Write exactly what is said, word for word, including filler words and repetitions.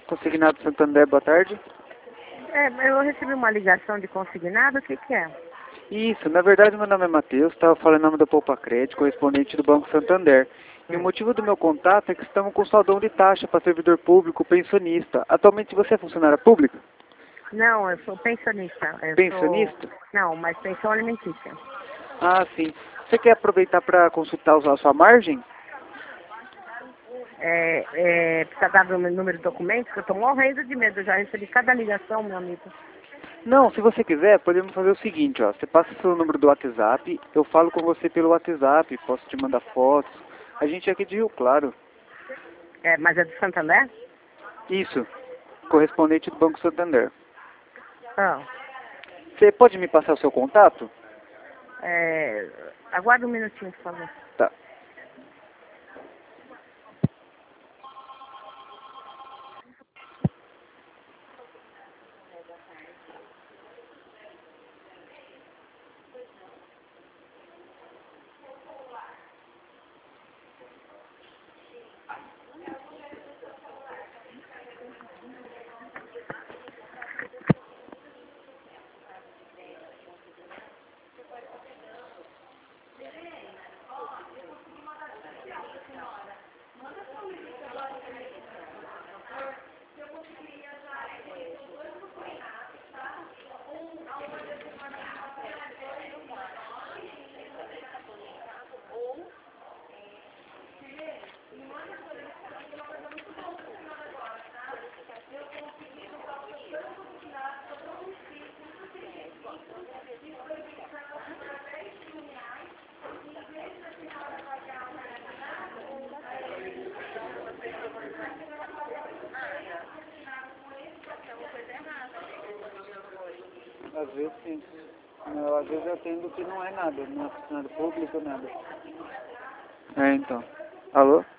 Consignado Santander, boa tarde. É, eu recebi uma ligação de consignado, o que que é? Isso, na verdade meu nome é Matheus, estava falando em nome da Poupa Crédito, correspondente do Banco Santander. E o motivo do meu contato é que estamos com saldão de taxa para servidor público pensionista. Atualmente você é funcionária pública? Não, eu sou pensionista. Eu Pensionista? Sou... Não, mas pensão alimentícia. Ah, sim. Você quer aproveitar para consultar a sua margem? É, é, precisa dar o meu número de documentos, que eu estou morrendo de medo. Eu já recebi cada ligação, meu amigo. Não, se você quiser, podemos fazer o seguinte, ó. Você passa seu número do WhatsApp, eu falo com você pelo WhatsApp, posso te mandar fotos. A gente é aqui de Rio Claro. É, mas é do Santander? Isso, correspondente do Banco Santander. Ah, Você pode me passar o seu contato? é, aguarda um minutinho, por favor. Tá. Às vezes sim. Não, às vezes eu atendo que não é nada, não é funcionário público, nada. É, então. Alô?